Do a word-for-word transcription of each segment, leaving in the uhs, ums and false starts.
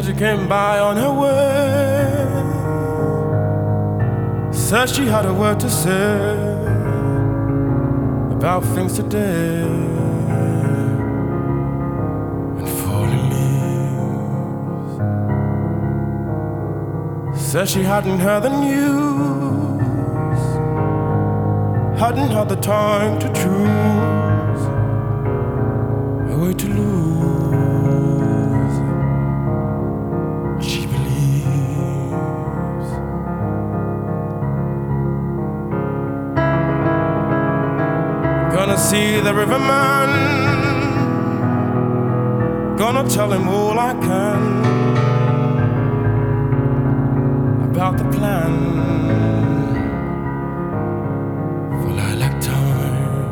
As she came by on her way, said she had a word to say about things today and falling leaves. Said she hadn't heard the news, hadn't had the time to choose a way to lose. She believes. Gonna see the riverman, gonna tell him all I can about the plan for lilac time.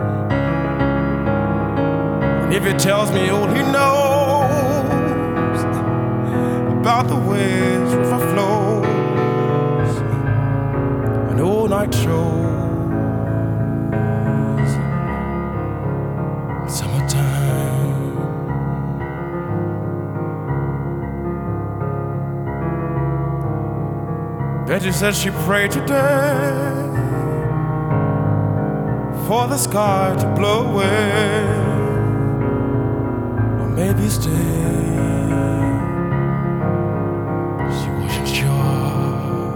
And if he tells me all he knows about the ways river flows and all night shows, summertime. Betty says she prayed today for the sky to blow away or maybe stay. She wasn't sure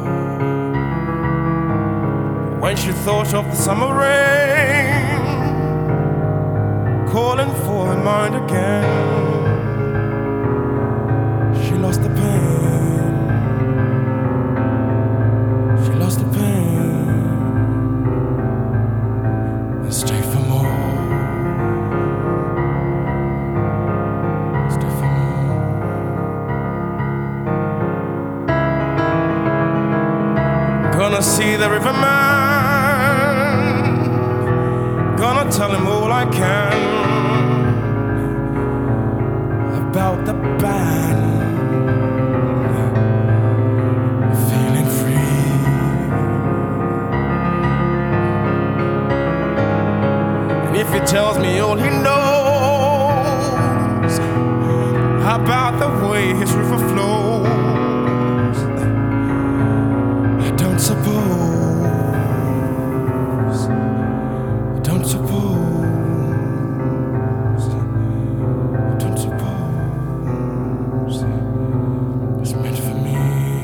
when she thought of the summer rain calling for her mind again. She lost the pain. She lost the pain and stayed for more. Stayed for more. Gonna see the riverman, gonna tell him all I can about the band, feeling free. And if he tells me all he knows about the way his river flows, I don't suppose, I don't suppose, I don't suppose it's meant for me.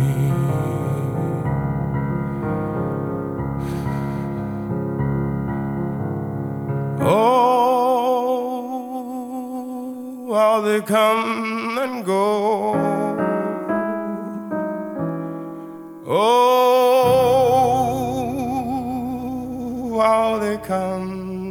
Oh, how they come and go. Oh, how they come